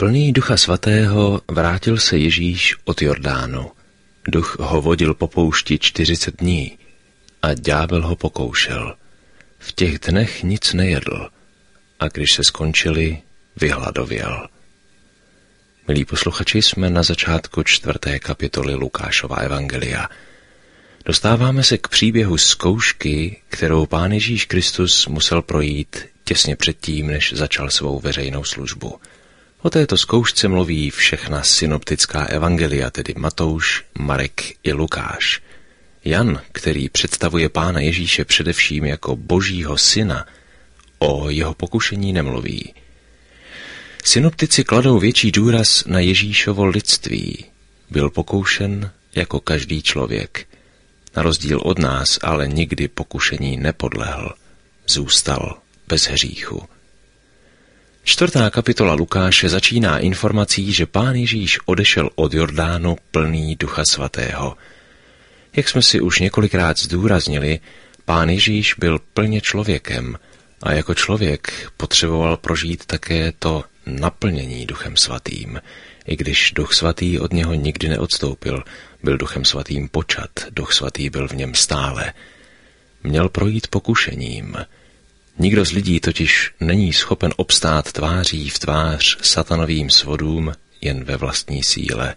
Plný Ducha Svatého vrátil se Ježíš od Jordánu. Duch ho vodil po poušti 40 dní a ďábel ho pokoušel. V těch dnech nic nejedl a když se skončili, vyhladověl. Milí posluchači, jsme na začátku 4. kapitoly Lukášova evangelia. Dostáváme se k příběhu zkoušky, kterou Pán Ježíš Kristus musel projít těsně předtím, než začal svou veřejnou službu. O této zkoušce mluví všechna synoptická evangelia, tedy Matouš, Marek i Lukáš. Jan, který představuje Pána Ježíše především jako Božího syna, o jeho pokušení nemluví. Synoptici kladou větší důraz na Ježíšovo lidství. Byl pokoušen jako každý člověk. Na rozdíl od nás ale nikdy pokušení nepodlehl. Zůstal bez hříchu. 4. kapitola Lukáše začíná informací, že Pán Ježíš odešel od Jordánu plný Ducha Svatého. Jak jsme si už několikrát zdůraznili, Pán Ježíš byl plně člověkem a jako člověk potřeboval prožít také to naplnění Duchem Svatým. I když Duch Svatý od něho nikdy neodstoupil, byl Duchem Svatým počat, Duch Svatý byl v něm stále. Měl projít pokušením. Nikdo z lidí totiž není schopen obstát tváří v tvář satanovým svodům jen ve vlastní síle.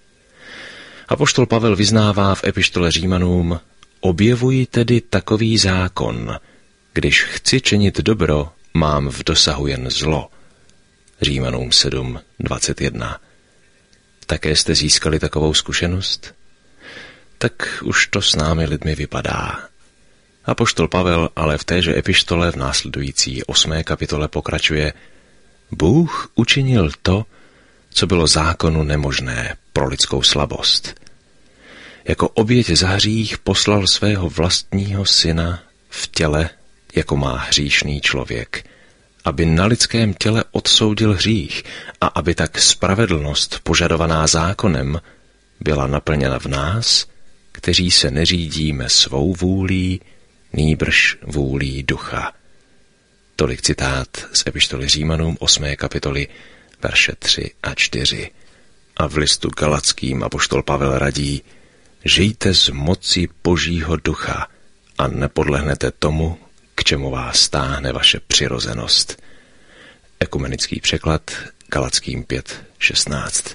Apoštol Pavel vyznává v epištole Římanům: objevuji tedy takový zákon, když chci činit dobro, mám v dosahu jen zlo. Římanům 7:21. Také jste získali takovou zkušenost? Tak už to s námi lidmi vypadá. Apoštol Pavel ale v téže epištole v následující 8. kapitole pokračuje: Bůh učinil to, co bylo zákonu nemožné pro lidskou slabost. Jako oběť za hřích poslal svého vlastního syna v těle, jako má hříšný člověk, aby na lidském těle odsoudil hřích a aby tak spravedlnost požadovaná zákonem byla naplněna v nás, kteří se neřídíme svou vůlí, nýbrž vůlí Ducha. Tolik citát z epištoly Římanům 8. kapitoly, verše 3 a 4. A v listu Galackým apoštol Pavel radí: žijte z moci Božího Ducha a nepodlehnete tomu, k čemu vás táhne vaše přirozenost. Ekumenický překlad Galackým 5:16.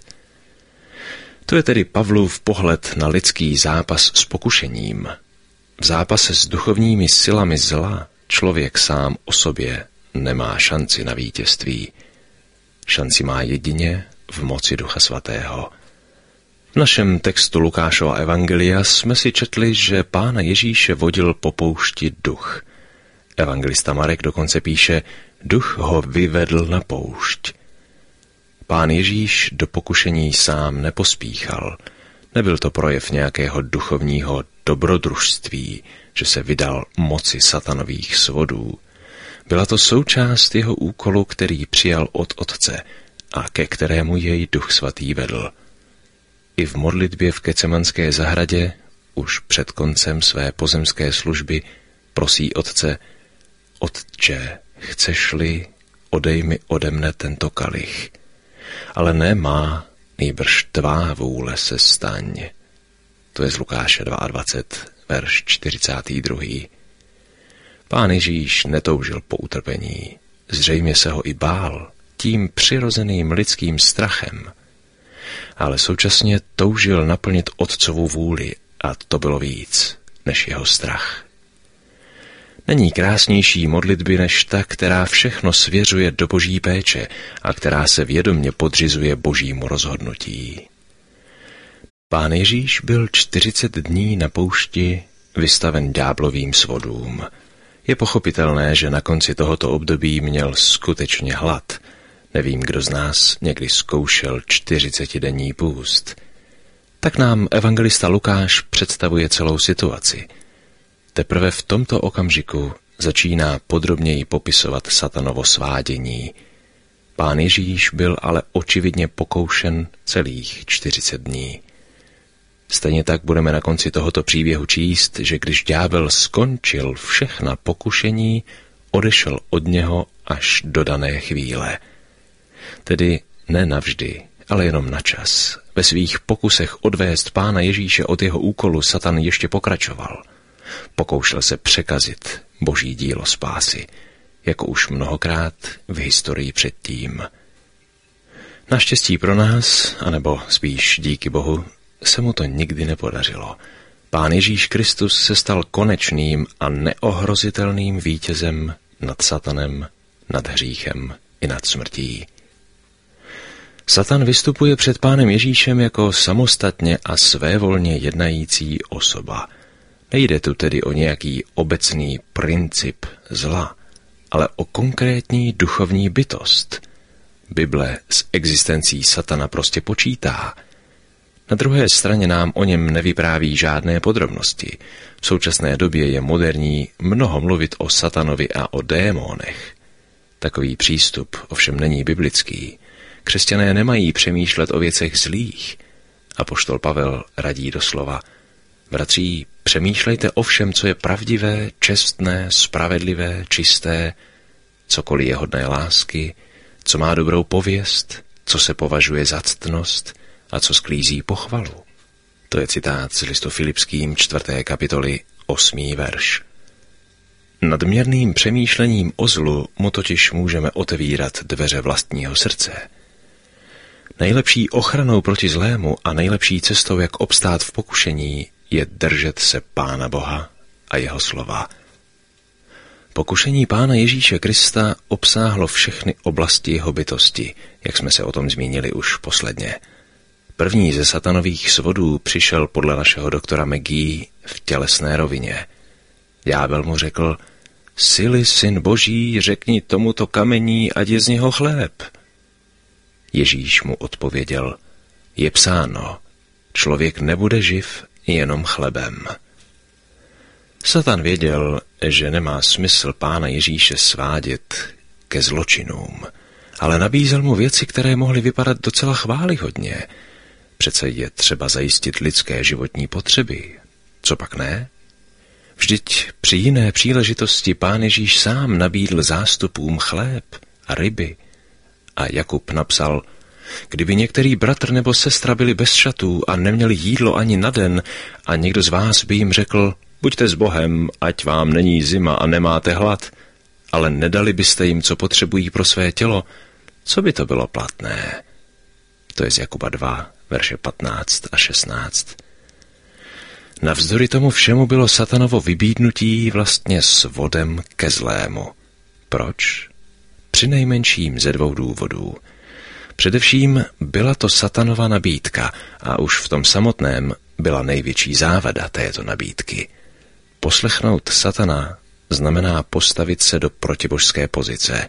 To je tedy Pavlův pohled na lidský zápas s pokušením. V zápase s duchovními silami zla člověk sám o sobě nemá šanci na vítězství. Šanci má jedině v moci Ducha Svatého. V našem textu Lukášova evangelia jsme si četli, že Pána Ježíše vodil po poušti duch. Evangelista Marek dokonce píše: duch ho vyvedl na poušť. Pán Ježíš do pokušení sám nepospíchal. Nebyl to projev nějakého duchovního dobrodružství, že se vydal moci satanových svodů. Byla to součást jeho úkolu, který přijal od Otce a ke kterému jej Duch Svatý vedl. I v modlitbě v Getsemanské zahradě, už před koncem své pozemské služby, prosí Otce: Otče, chceš-li, odej mi ode mne tento kalich, ale ne má, nýbrž tvá vůle se staň. To je z Lukáše 22, verš 42. Pán Ježíš netoužil po utrpení, zřejmě se ho i bál tím přirozeným lidským strachem, ale současně toužil naplnit Otcovu vůli a to bylo víc než jeho strach. Není krásnější modlitby než ta, která všechno svěřuje do Boží péče a která se vědomě podřizuje Božímu rozhodnutí. Pán Ježíš byl 40 dní na poušti vystaven ďáblovým svodům. Je pochopitelné, že na konci tohoto období měl skutečně hlad. Nevím, kdo z nás někdy zkoušel 40denní půst. Tak nám evangelista Lukáš představuje celou situaci. Teprve v tomto okamžiku začíná podrobněji popisovat satanovo svádění. Pán Ježíš byl ale očividně pokoušen celých 40 dní. Stejně tak budeme na konci tohoto příběhu číst, že když ďábel skončil všechna pokušení, odešel od něho až do dané chvíle. Tedy Ne navždy, ale jenom na čas. Ve svých pokusech odvést Pána Ježíše od jeho úkolu Satan ještě pokračoval. Pokoušel se překazit boží dílo spásy, jako už mnohokrát v historii předtím. Naštěstí pro nás, anebo spíš díky Bohu, se mu to nikdy nepodařilo. Pán Ježíš Kristus se stal konečným a neohrozitelným vítězem nad Satanem, nad hříchem i nad smrtí. Satan vystupuje před Pánem Ježíšem jako samostatně a svévolně jednající osoba. Nejde tu tedy o nějaký obecný princip zla, ale o konkrétní duchovní bytost. Bible s existencí Satana prostě počítá. Na druhé straně nám o něm nevypráví žádné podrobnosti. V současné době je moderní mnoho mluvit o Satanovi a o démonech. Takový přístup ovšem není biblický. Křesťané nemají přemýšlet o věcech zlých. Apoštol Pavel radí doslova: bratří, přemýšlejte o všem, co je pravdivé, čestné, spravedlivé, čisté, cokoliv je hodné lásky, co má dobrou pověst, co se považuje za ctnost a co sklízí pochvalu. To je citát z listu Filipským 4. kapitoly 8. verš. Nadměrným přemýšlením o zlu mu totiž můžeme otevírat dveře vlastního srdce. Nejlepší ochranou proti zlému a nejlepší cestou, jak obstát v pokušení, je držet se Pána Boha a jeho slova. Pokušení Pána Ježíše Krista obsáhlo všechny oblasti jeho bytosti, jak jsme se o tom zmínili už posledně. První ze satanových svodů přišel podle našeho doktora McGee v tělesné rovině. Ďábel mu řekl: Jsi-li syn Boží, řekni tomuto kamení, ať je z něho chléb. Ježíš mu odpověděl: je psáno, člověk nebude živ jenom chlebem. Satan věděl, že nemá smysl Pána Ježíše svádět ke zločinům, ale nabízel mu věci, které mohly vypadat docela chvályhodně. Přece je třeba zajistit lidské životní potřeby. Co pak ne? Vždyť při jiné příležitosti Pán Ježíš sám nabídl zástupům chléb a ryby. A Jakub napsal: kdyby některý bratr nebo sestra byli bez šatů a neměli jídlo ani na den a někdo z vás by jim řekl: buďte s Bohem, ať vám není zima a nemáte hlad, ale nedali byste jim, co potřebují pro své tělo, co by to bylo platné? To je z Jakuba 2, verše 15 a 16. Navzdory tomu všemu bylo Satanovo vybídnutí vlastně svodem ke zlému. Proč? Přinejmenším ze 2 důvodů. Především byla to Satanova nabídka a už v tom samotném byla největší závada této nabídky. Poslechnout Satana znamená postavit se do protibožské pozice.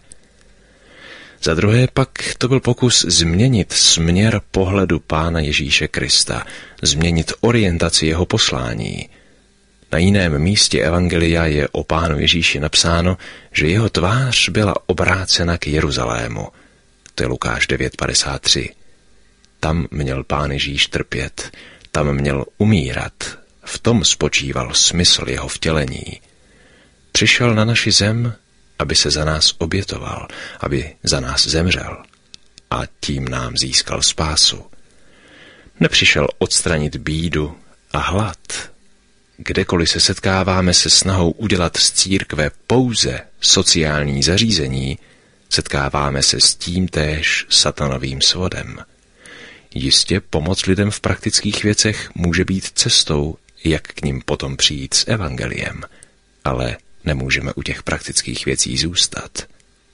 Za druhé pak to byl pokus změnit směr pohledu Pána Ježíše Krista, změnit orientaci jeho poslání. Na jiném místě evangelia je o Pánu Ježíši napsáno, že jeho tvář byla obrácena k Jeruzalému. To je Lukáš 9:53. Tam měl Pán Ježíš trpět, tam měl umírat. V tom spočíval smysl jeho vtělení. Přišel na naši zem, aby se za nás obětoval, aby za nás zemřel a tím nám získal spásu. Nepřišel odstranit bídu a hlad. Kdekoliv se setkáváme se snahou udělat z církve pouze sociální zařízení, setkáváme se s tímtéž satanovým svodem. Jistě pomoc lidem v praktických věcech může být cestou, jak k nim potom přijít s evangeliem, ale nemůžeme u těch praktických věcí zůstat.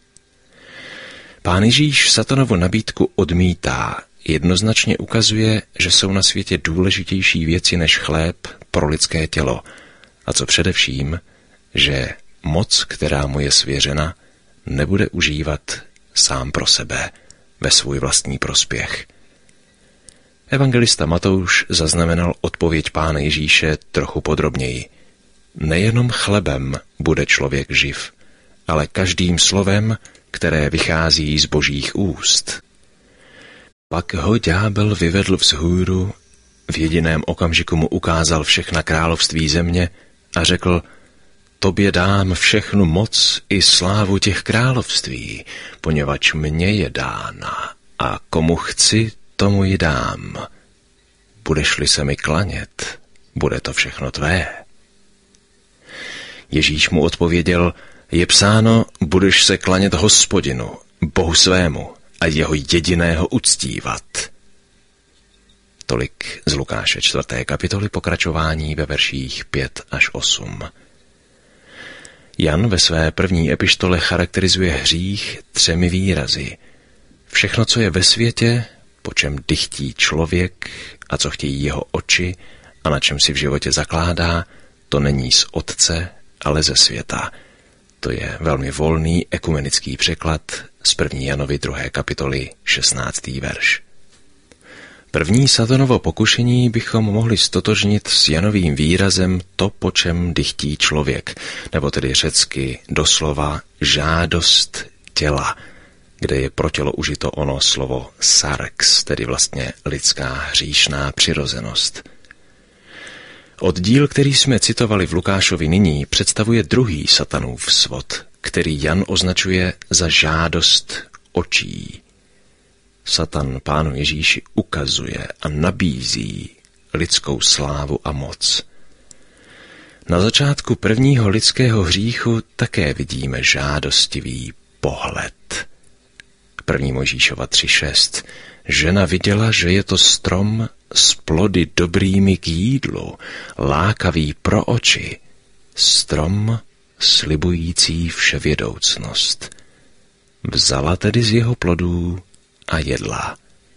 Pán Ježíš Satanovu nabídku odmítá, jednoznačně ukazuje, že jsou na světě důležitější věci než chléb pro lidské tělo, a co především, že moc, která mu je svěřena, nebude užívat sám pro sebe, ve svůj vlastní prospěch. Evangelista Matouš zaznamenal odpověď Pána Ježíše trochu podrobněji. Nejenom chlebem bude člověk živ, ale každým slovem, které vychází z Božích úst. Pak ho ďábel vyvedl vzhůru, v jediném okamžiku mu ukázal všechna království země a řekl: tobě dám všechnu moc i slávu těch království, poněvadž mně je dána a komu chci, tomu ji dám. Budeš-li se mi klanět, bude to všechno tvé. Ježíš mu odpověděl, je psáno, budeš se klanět Hospodinu, Bohu svému, a jeho jediného uctívat. Tolik z Lukáše 4. kapitoly, pokračování ve verších 5 až 8. Jan ve své první epištole charakterizuje hřích 3 výrazy. Všechno, co je ve světě, po čem dychtí člověk a co chtějí jeho oči a na čem si v životě zakládá, to není z Otce, ale ze světa. To je velmi volný ekumenický překlad z 1. Janovy 2. kapitoly 16. verš. První Satanovo pokušení bychom mohli stotožnit s Janovým výrazem to, po čem dychtí člověk, nebo tedy řecky doslova žádost těla, kde je pro tělo užito ono slovo sarx, tedy vlastně lidská hříšná přirozenost. Oddíl, který jsme citovali v Lukášovi nyní, představuje druhý Satanův svod, který Jan označuje za žádost očí. Satan Pánu Ježíši ukazuje a nabízí lidskou slávu a moc. Na začátku prvního lidského hříchu také vidíme žádostivý pohled. 1. Mojžíšova 3.6. Žena viděla, že je to strom s plody dobrými k jídlu, lákavý pro oči, strom slibující vševědoucnost. Vzala tedy z jeho plodů a jedla.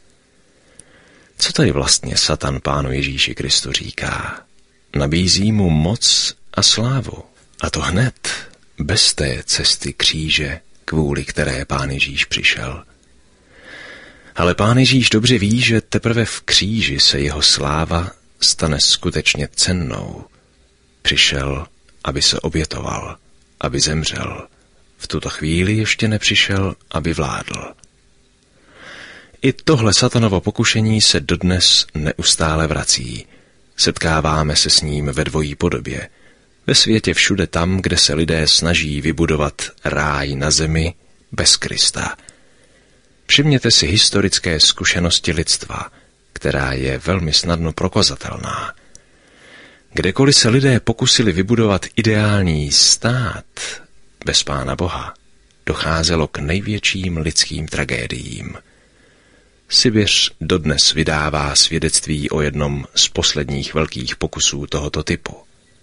Co tady vlastně Satan Pánu Ježíši Kristu říká? Nabízí mu moc a slávu. A to hned, bez té cesty kříže, kvůli které Pán Ježíš přišel. Ale Pán Ježíš dobře ví, že teprve v kříži se jeho sláva stane skutečně cennou. Přišel, aby se obětoval, aby zemřel. V tuto chvíli ještě nepřišel, aby vládl. I tohle Satanovo pokušení se dodnes neustále vrací. Setkáváme se s ním ve dvojí podobě. Ve světě všude tam, kde se lidé snaží vybudovat ráj na zemi bez Krista. Všimněte si historické zkušenosti lidstva, která je velmi snadno prokazatelná. Kdekoliv se lidé pokusili vybudovat ideální stát bez Pána Boha, docházelo k největším lidským tragédiím. Sibiř dodnes vydává svědectví o jednom z posledních velkých pokusů tohoto typu.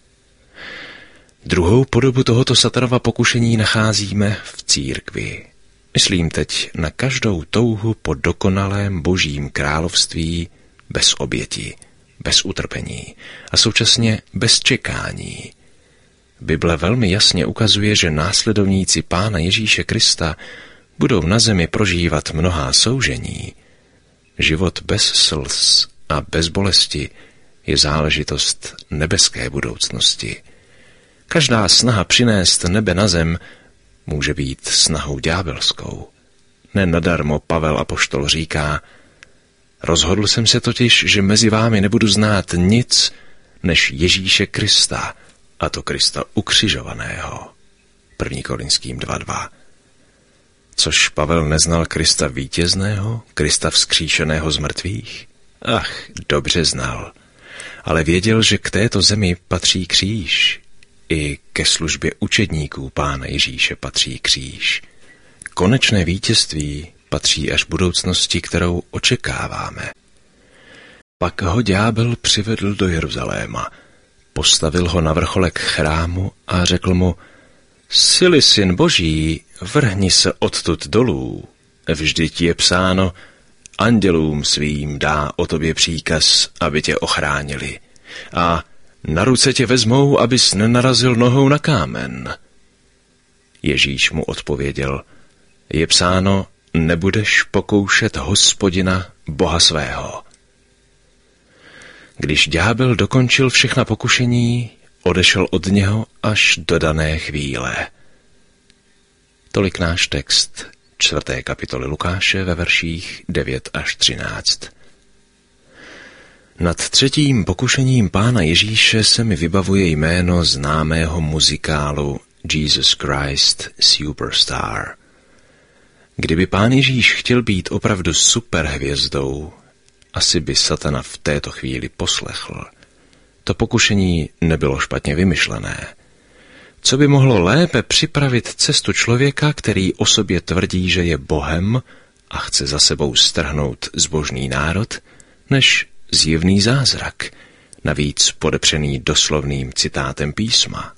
Druhou podobu tohoto Satanova pokušení nacházíme v církvi. Myslím teď na každou touhu po dokonalém božím království bez oběti, bez utrpení a současně bez čekání. Bible velmi jasně ukazuje, že následovníci Pána Ježíše Krista budou na zemi prožívat mnohá soužení. Život bez slz a bez bolesti je záležitost nebeské budoucnosti. Každá snaha přinést nebe na zem může být snahou ďábelskou. Nenadarmo Pavel apoštol říká, rozhodl jsem se totiž, že mezi vámi nebudu znát nic, než Ježíše Krista, a to Krista ukřižovaného. 1. Korinským 2.2. Což Pavel neznal Krista vítězného, Krista vzkříšeného z mrtvých? Ach, dobře znal. Ale věděl, že k této zemi patří kříž. I ke službě učedníků Pána Ježíše patří kříž. Konečné vítězství patří až budoucnosti, kterou očekáváme. Pak ho ďábel přivedl do Jeruzaléma, postavil ho na vrcholek chrámu a řekl mu, Jsi-li syn Boží, vrhni se odtud dolů. Vždyť je psáno, andělům svým dá o tobě příkaz, aby tě ochránili. A na ruce tě vezmou, abys nenarazil nohou na kámen. Ježíš mu odpověděl, je psáno, nebudeš pokoušet Hospodina, Boha svého. Když ďábel dokončil všechna pokušení, odešel od něho až do dané chvíle. Tolik náš text 4. kapitoly Lukáše ve verších 9 až 13. Nad třetím pokušením Pána Ježíše se mi vybavuje jméno známého muzikálu Jesus Christ Superstar. Kdyby Pán Ježíš chtěl být opravdu superhvězdou, asi by satana v této chvíli poslechl. To pokušení nebylo špatně vymyšlené. Co by mohlo lépe připravit cestu člověka, který o sobě tvrdí, že je Bohem a chce za sebou strhnout zbožný národ, než zjevný zázrak, navíc podepřený doslovným citátem písma.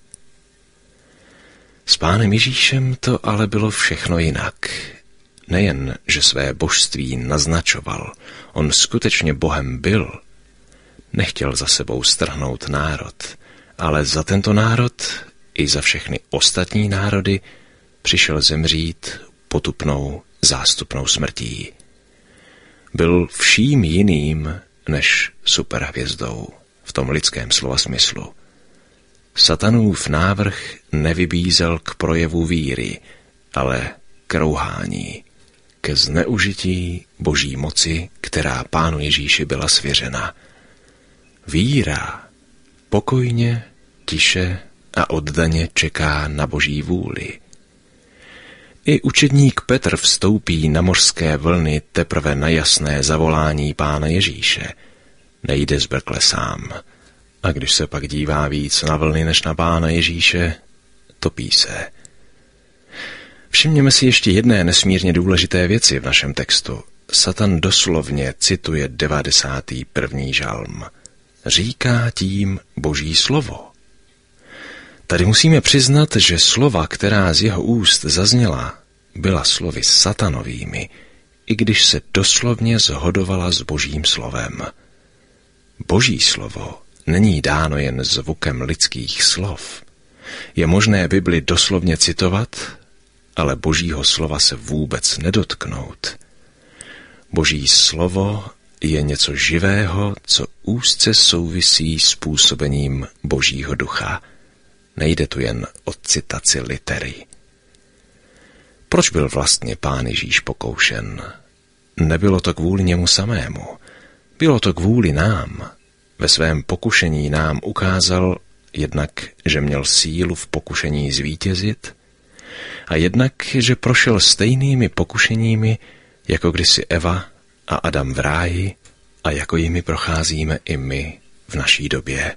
S Pánem Ježíšem to ale bylo všechno jinak. Nejen, že své božství naznačoval, on skutečně Bohem byl. Nechtěl za sebou strhnout národ, ale za tento národ i za všechny ostatní národy přišel zemřít potupnou zástupnou smrtí. Byl vším jiným než superhvězdou v tom lidském slova smyslu. Satanův návrh nevybízel k projevu víry, ale k rouhání, ke zneužití boží moci, která Pánu Ježíši byla svěřena. Víra pokojně, tiše a oddaně čeká na boží vůli. I učedník Petr vstoupí na mořské vlny teprve na jasné zavolání Pána Ježíše. Nejde zbrkle sám. A když se pak dívá víc na vlny než na Pána Ježíše, topí se. Všimněme si ještě jedné nesmírně důležité věci v našem textu. Satan doslovně cituje 91. žalm. Říká tím boží slovo. Tady musíme přiznat, že slova, která z jeho úst zazněla, byla slovy satanovými, i když se doslovně shodovala s božím slovem. Boží slovo není dáno jen zvukem lidských slov. Je možné Bibli doslovně citovat, ale božího slova se vůbec nedotknout. Boží slovo je něco živého, co úzce souvisí s působením božího ducha. Nejde tu jen o citaci litery. Proč byl vlastně Pán Ježíš pokoušen? Nebylo to kvůli němu samému. Bylo to kvůli nám. Ve svém pokušení nám ukázal jednak, že měl sílu v pokušení zvítězit, a jednak, že prošel stejnými pokušeními, jako kdysi Eva a Adam v ráji, a jako jimi procházíme i my v naší době.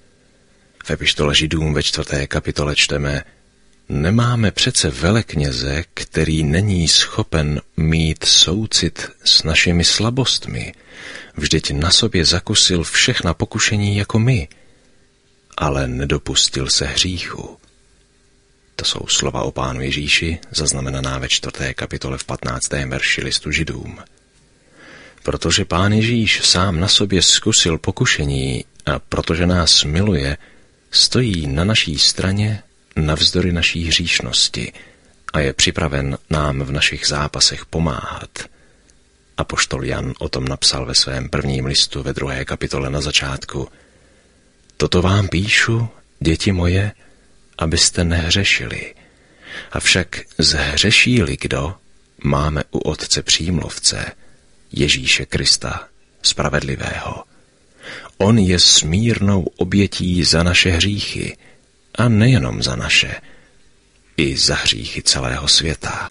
V epištole Židům ve 4. kapitole čteme: Nemáme přece velekněze, který není schopen mít soucit s našimi slabostmi, vždyť na sobě zakusil všechna pokušení jako my, ale nedopustil se hříchu. To jsou slova o Pánu Ježíši, zaznamenaná ve 4. kapitole v 15. verši listu Židům. Protože Pán Ježíš sám na sobě zkusil pokušení a protože nás miluje, stojí na naší straně navzdory naší hříšnosti a je připraven nám v našich zápasech pomáhat. Apoštol Jan o tom napsal ve svém prvním listu ve 2. kapitole na začátku: Toto vám píšu, děti moje, abyste nehřešili. Avšak zhřeší-li kdo, máme u Otce přímluvce, Ježíše Krista, spravedlivého. On je smírnou obětí za naše hříchy, a nejenom za naše, i za hříchy celého světa.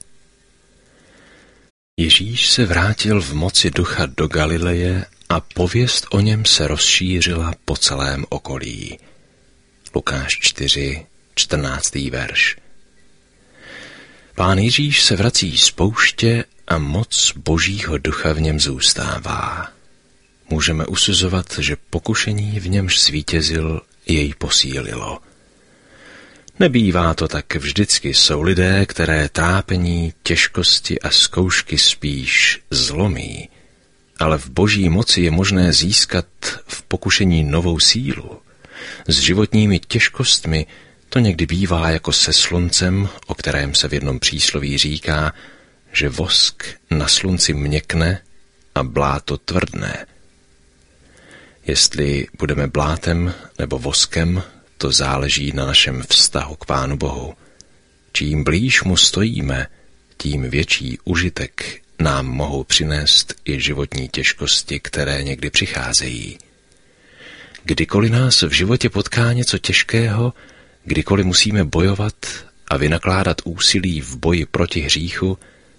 Ježíš se vrátil v moci ducha do Galileje a pověst o něm se rozšířila po celém okolí. Lukáš 4, 14. verš. Pán Ježíš se vrací z pouště a moc božího ducha v něm zůstává. Můžeme usuzovat, že pokušení, v němž zvítězil, jej posílilo. Nebývá to tak vždycky, jsou lidé, které trápení, těžkosti a zkoušky spíš zlomí, ale v boží moci je možné získat v pokušení novou sílu. S životními těžkostmi to někdy bývá jako se sluncem, o kterém se v jednom přísloví říká, že vosk na slunci měkne a bláto tvrdne. Jestli budeme blátem nebo voskem, to záleží na našem vztahu k Pánu Bohu. Čím blíž mu stojíme, tím větší užitek nám mohou přinést i životní těžkosti, které někdy přicházejí. Kdykoliv nás v životě potká něco těžkého, kdykoliv musíme bojovat a vynakládat úsilí v boji proti hříchu,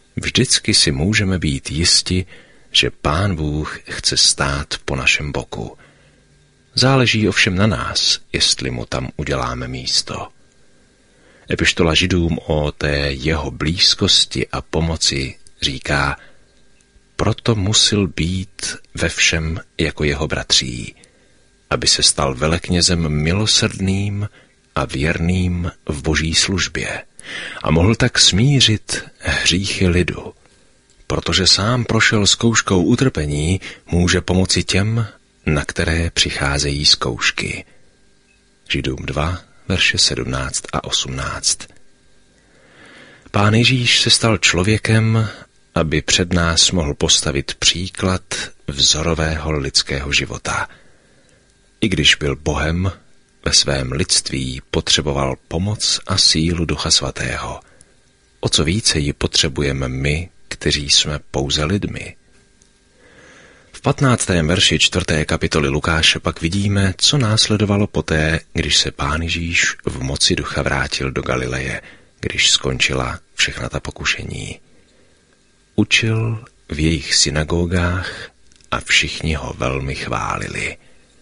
Vždycky si můžeme být jisti, že Pán Bůh chce stát po našem boku. Záleží ovšem na nás, jestli mu tam uděláme místo. Epištola Židům o té jeho blízkosti a pomoci říká: proto musil být ve všem jako jeho bratří, aby se stal veleknězem milosrdným a věrným v boží službě a mohl tak smířit hříchy lidu. Protože sám prošel zkouškou utrpení, může pomoci těm, na které přicházejí zkoušky. Židům 2, verše 17 a 18. Pán Ježíš se stal člověkem, aby před nás mohl postavit příklad vzorového lidského života. I když byl Bohem, ve svém lidství potřeboval pomoc a sílu Ducha Svatého. O co více ji potřebujeme my, kteří jsme pouze lidmi. V 15. verši 4. kapitoly Lukáše pak vidíme, co následovalo poté, když se Pán Ježíš v moci ducha vrátil do Galileje, když skončila všechna ta pokušení. Učil v jejich synagogách a všichni ho velmi chválili.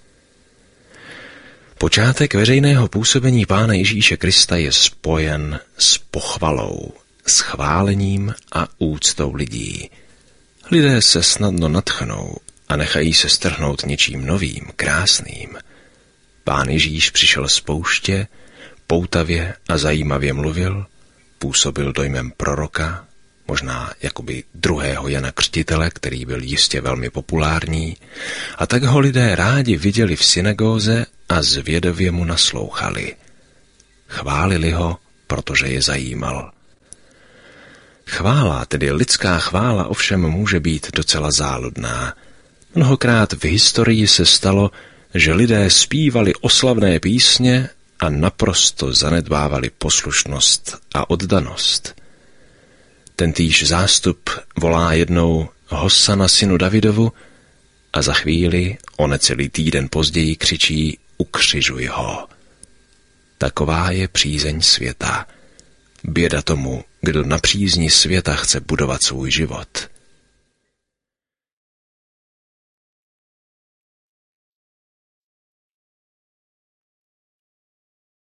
Počátek veřejného působení Pána Ježíše Krista je spojen s pochvalou, s chválením a úctou lidí. Lidé se snadno nadchnou a nechají se strhnout něčím novým, krásným. Pán Ježíš přišel z pouště, poutavě a zajímavě mluvil, působil dojmem proroka, možná jakoby druhého Jana Křtitele, který byl jistě velmi populární, a tak ho lidé rádi viděli v synagóze a zvědavě mu naslouchali. Chválili ho, protože je zajímal. Chvála, tedy lidská chvála, ovšem může být docela záludná. Mnohokrát v historii se stalo, že lidé zpívali oslavné písně a naprosto zanedbávali poslušnost a oddanost. Tentýž zástup volá jednou Hosana synu Davidovu a za chvíli, o necelý týden později, křičí ukřižuj ho. Taková je přízeň světa. Běda tomu, kdo na přízni světa chce budovat svůj život.